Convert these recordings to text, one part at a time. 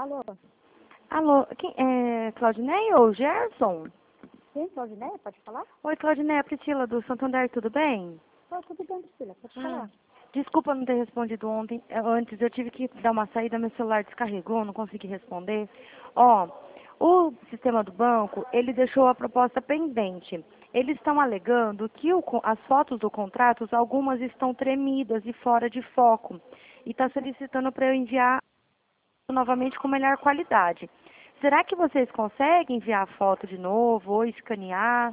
Alô? Alô, quem, é Claudineia ou Gerson? Sim, Claudineia, pode falar? Oi, Claudineia, Priscila do Santander, tudo bem? Tudo bem, Priscila, pode falar. Desculpa não ter respondido ontem. Antes eu tive que dar uma saída, meu celular descarregou, não consegui responder. Ó, o sistema do banco, ele deixou a proposta pendente. Eles estão alegando que as fotos do contrato, algumas estão tremidas e fora de foco. E está solicitando para eu enviar novamente com melhor qualidade. Será que vocês conseguem enviar a foto de novo ou escanear?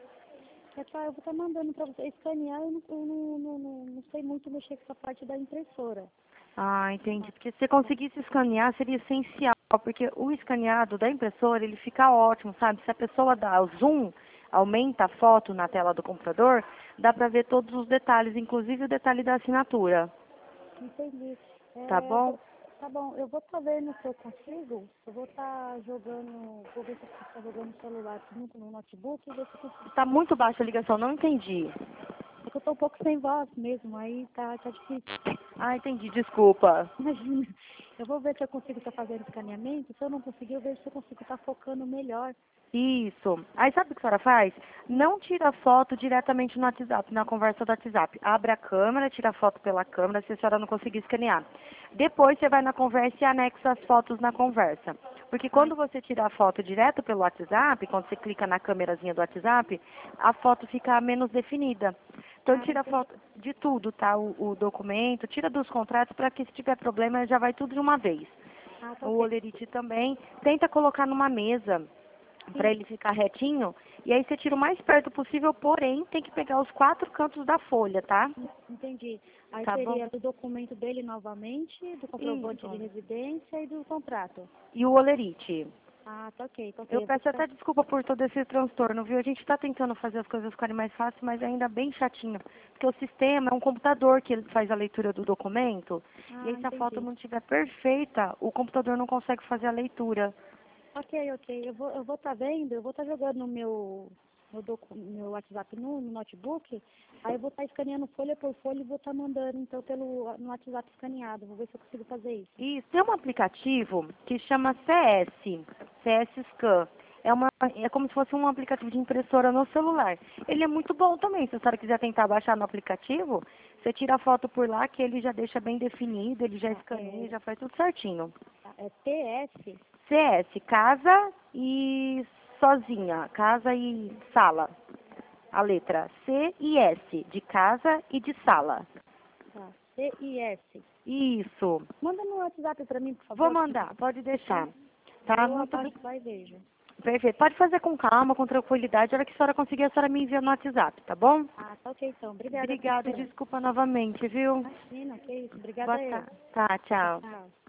Eu vou estar mandando para você escanear, eu não sei muito mexer com essa parte da impressora. Ah, entendi. Porque se você conseguisse escanear, seria essencial, porque o escaneado da impressora, ele fica ótimo, sabe? Se a pessoa dá o zoom, aumenta a foto na tela do computador, dá para ver todos os detalhes, inclusive o detalhe da assinatura. Entendi. Tá bom? Tá bom, eu vou estar vendo se eu consigo, eu vou estar jogando, vou ver se eu consigo estar jogando no celular junto no notebook e ver se eu consigo. Tá muito baixa a ligação, não entendi. É que eu tô um pouco sem voz mesmo, aí tá difícil. Ah, entendi, desculpa. Imagina. Eu vou ver se eu consigo estar fazendo escaneamento, se eu não conseguir, eu vejo se eu consigo estar focando melhor. Isso. Aí sabe o que a senhora faz? Não tira foto diretamente no WhatsApp, na conversa do WhatsApp. Abre a câmera, tira a foto pela câmera, se a senhora não conseguir escanear. Depois você vai na conversa e anexa as fotos na conversa. Porque quando você tira a foto direto pelo WhatsApp, quando você clica na câmerazinha do WhatsApp, a foto fica menos definida. Então tira a foto de tudo, tá? O documento, tira dos contratos para que se tiver problema já vai tudo de uma vez. Tá O ok. olerite também, tenta colocar numa mesa para ele ficar retinho, e aí você tira o mais perto possível, porém tem que pegar os 4 cantos da folha, tá? Entendi. Aí Tá bom? seria do documento dele novamente, do comprovante de Isso. residência e do contrato. E o olerite. Tá ok, tá ok. Eu Eu vou peço ficar... até desculpa por todo esse transtorno, viu? A gente está tentando fazer as coisas ficarem mais fáceis, mas ainda bem chatinho. Porque o sistema é um computador que ele faz a leitura do documento, e aí se a foto Entendi. não estiver perfeita, o computador não consegue fazer a leitura. Ok, ok. Eu vou estar vendo, eu vou estar jogando no meu WhatsApp no notebook, aí eu vou estar escaneando folha por folha e vou estar mandando então no WhatsApp escaneado. Vou ver se eu consigo fazer isso. E tem um aplicativo que chama CS Scan. É como se fosse um aplicativo de impressora no celular. Ele é muito bom também. Se a senhora quiser tentar baixar no aplicativo, você tira a foto por lá que ele já deixa bem definido, ele já escaneia, já faz tudo certinho. É TS? CS, casa e sozinha, casa e sala. A letra C e S, de casa e de sala. Tá. CIS. Isso. Manda no WhatsApp para mim, por Vou favor. mandar, pode deixar. Tá? Eu Muito abaixo lá e vejo. perfeito. Pode fazer com calma, com tranquilidade. A hora que a senhora conseguir, a senhora me envia no WhatsApp, tá bom? Tá ok então. Obrigada, Obrigada e Priscila. desculpa novamente, viu? Imagina, que isso. Obrigada Boa a eu. tarde. Tá, tchau. Tchau.